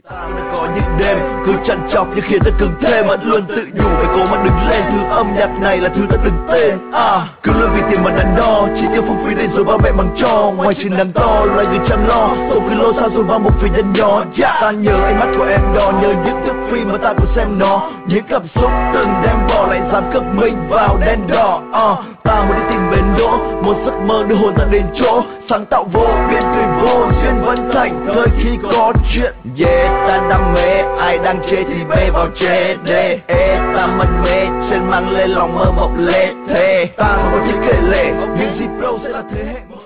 Ta đã có những đêm cứ chăn chọc nhưng khiến ta cứng thêm, vẫn luôn tự nhủ phải cố mà đứng lên. Thứ âm nhạc này là thứ ta đừng tên. Cứ luôn vì tiền mà đắn đo, chỉ tiêu phung phí để rồi ba mẹ bằng cho. Ngoài trừ nắng to loài người chăm lo, tổ cứ lô sao rồi vào một phía nhân nhỏ. Ta nhớ ánh mắt của em đỏ, nhớ những thước phim mà ta cũng xem nó. Những cảm xúc từng đêm bỏ lại dám cất mình vào đen đỏ. Ta muốn đi tìm bến đỗ, một giấc mơ đưa hồn ta đến chỗ sáng tạo vô biên, cười vô duyên vẫn thành thời khi có chuyện. Ta đam mê, ai đang chê thì bê vào chê đê. Ta mân mê, trên mang lên lòng mơ mộng lê thê. Ta không có thiết kể lệ, nhưng Zipro sẽ là thế hệ.